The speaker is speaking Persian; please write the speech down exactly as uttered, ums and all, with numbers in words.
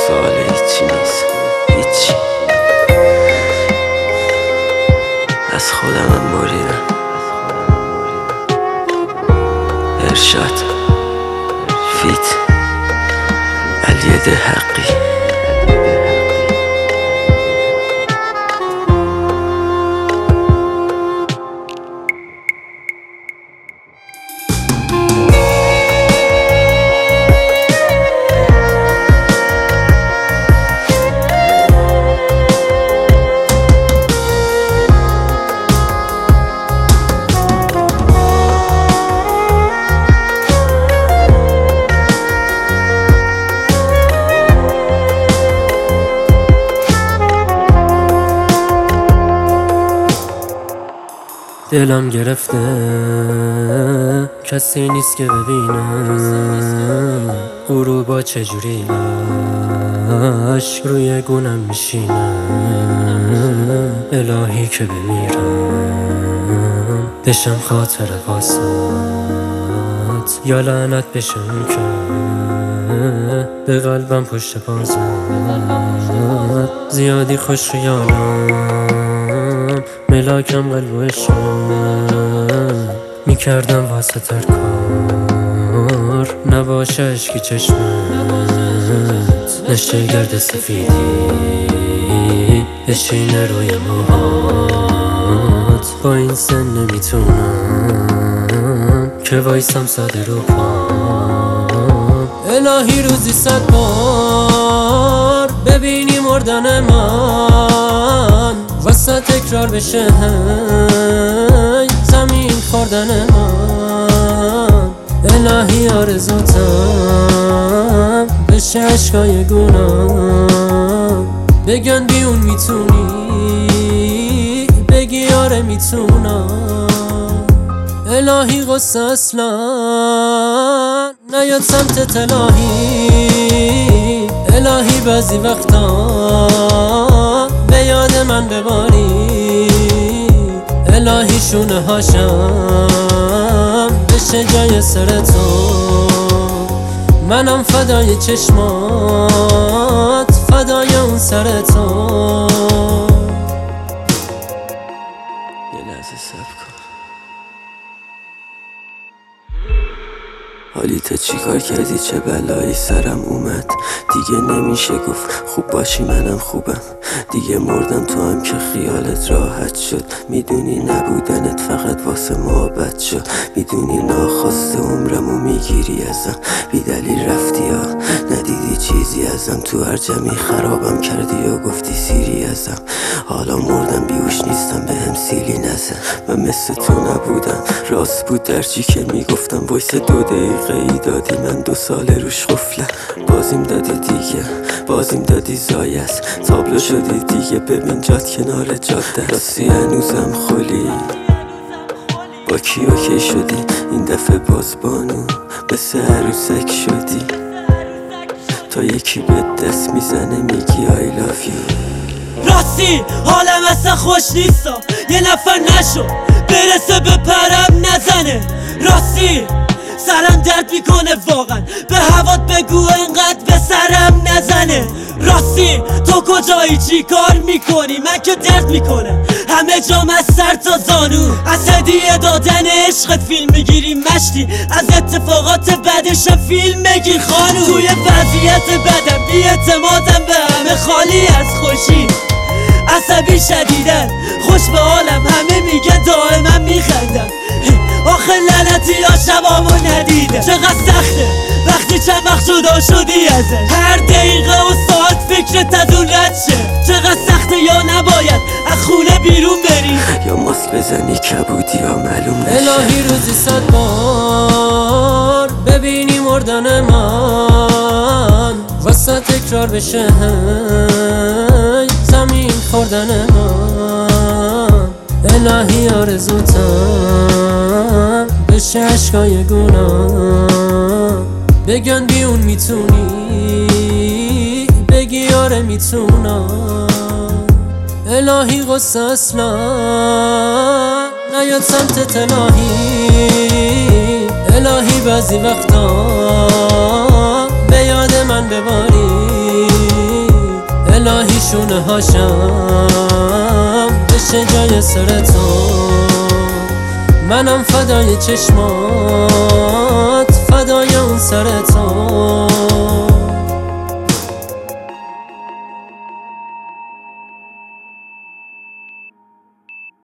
سوال هیچی نیست، هیچی. از خودم هم بریدم. ارشاد فیت علی حقی. دلم گرفته کسی نیست که ببینه غروبا چجوری عشق روی گونم میشینه. الهی که بمیرم بشم خاطر واسط، یا لعنت بشه اون که به قلبم پشت بازت. زیادی خوش خیالم ملاکم قلب و عشق میکردم واسه ترکار، نباشه اشکی چشمت نشه گرد سفیدی بشینه روی موهات. با این سن نمیتونم که وایسم ساده رو پام. الهی روزی صد بار ببینی مردن من واسه تکرار بشه زمین خوردن من. الهی آرزوتم بشه عشقای گونم بگن بیون میتونی بگی آره میتونم. الهی غصه اصلا نیاد سمت الهی. الهی بعضی وقتا به یاد من بباری. الهی شونه هاشم بشه جای سر تو، منم فدای چشمات فدای اون سر تو. یه لحظه صبر کن. حالی تو چی کار کردی؟ چه بلایی سرم اومد؟ دیگه نمیشه گفت خوب باشی منم خوبم. دیگه مردم تو هم که خیالت راحت شد. میدونی نبودنت فقط واسه محبت شد. میدونی ناخواسته عمرمو میگیری ازم. بی دلیل رفتی ها ندیدی چیزی ازم. تو هر جمعی خرابم کردی و گفتی سیری ازم. حالا مردم بیهوش نیستم به هم سیلی نزن. من مثل تو نبودم، راست بود درچی که میگفتم. وایس دو دقیقه ای دادی من دو ساله روش قفلم. بازیم دادی دیگه بازیم دادی زایه است. تابلو شدی دیگه ببین جات کنار جاده. راستی هنوزم خلی با کی اوکی شدی؟ این دفعه بازبانو مثل عروسک شدی. تا یکی به دست میزنه میگی I love you. راستی حالم اصلا خوش نیستا، یه نفر نشو برسه به پرم نزنه. راستی سرم درد میکنه واقعا، به هوات بگو انقدر به سرم نزنه. راستی تو کجایی چی کار میکنی؟ من که درد میکنه همه جام از سر تا زانو. از هدیه دادن عشق فیلم میگیری مشتی، از اتفاقات بعدش فیلم میگیر خانو. توی وضعیت بدم بی اعتمادم به همه خالی از خوشی، عصبی شدیدن خوش به حالم همه میگه دائما میخندم. آخه لعنتی ها شبامو ندیده. چقدر سخته وقتی چند وقت جدا شدی ازش، هر دقیقه و ساعت فکرت از اون رد شه. چقدر سخته یا نباید از خونه بیرون بری، یا ماسک بزنی کبودی ها معلوم نشه. الهی روزی صد بار ببینی مردن من واسه تکرار بشه زمین خوردن من. الهی آرزوتم بشه عشقای گونم بگن بیون میتونی بگی آره میتونم. الهی غصه اصلا نیاد سمت الهی. الهی بعضی وقتا به یاد من بباری. الهی شونه هاشم بشه جای سر تو، منم فدای چشمات، فدای اون سر تو.